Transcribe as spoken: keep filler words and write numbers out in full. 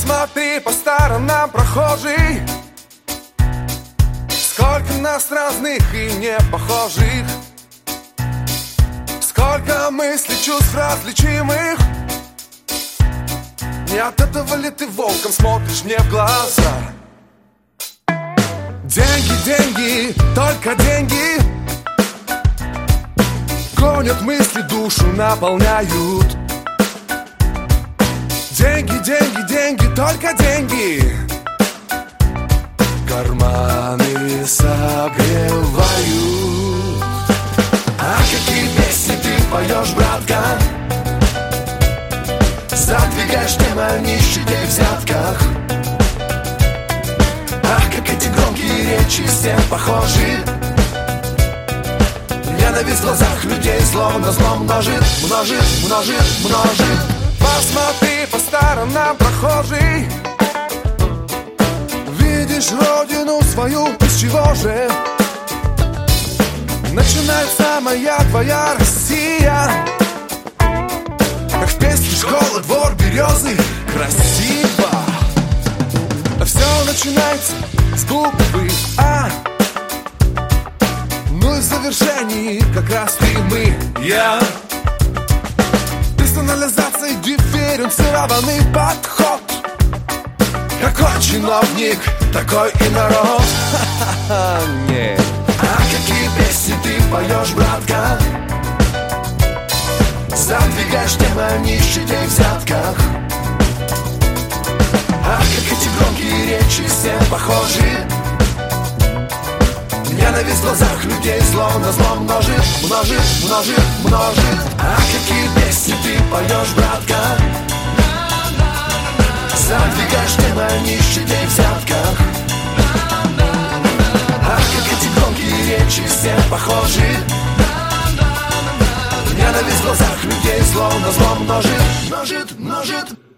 Посмотри по сторонам, прохожий, сколько нас разных и не похожих, сколько мыслей, чувств различимых. Не от этого ли ты волком смотришь мне в глаза? Деньги, деньги, только деньги гонят мысли, душу наполняют. Деньги, деньги, деньги, только деньги карманы согревают. А какие песни ты поешь, братка? Задвигаешь тему о нищете и взятках. Ах, как эти громкие речи всем похожи. Ненависть в глазах людей зло на зло множит, множит, множит, множит. Посмотри по сторонам, прохожий, видишь родину свою, из чего же начинается моя твоя Россия? Как в песне «Школа, двор, березы», красиво. Все начинается с буквы А, ну и в завершении как раз ты и мы, я. Персонализация, дифференцированный подход. Какой чиновник, такой и народ. Нет. А какие песни ты поешь, братка? Задвигаешь тему о нищете и взятках. Ах, как эти громкие речи всем похожи. Ненависть в глазах людей зло на зло множит, множит, множит, множит. А какие песни ты поешь, братка? Задвигаешь тему о нищете и взятках. Ах, как эти громкие речи всем похожи. Ненависть в глазах людей зло на зло множит, множит, множит.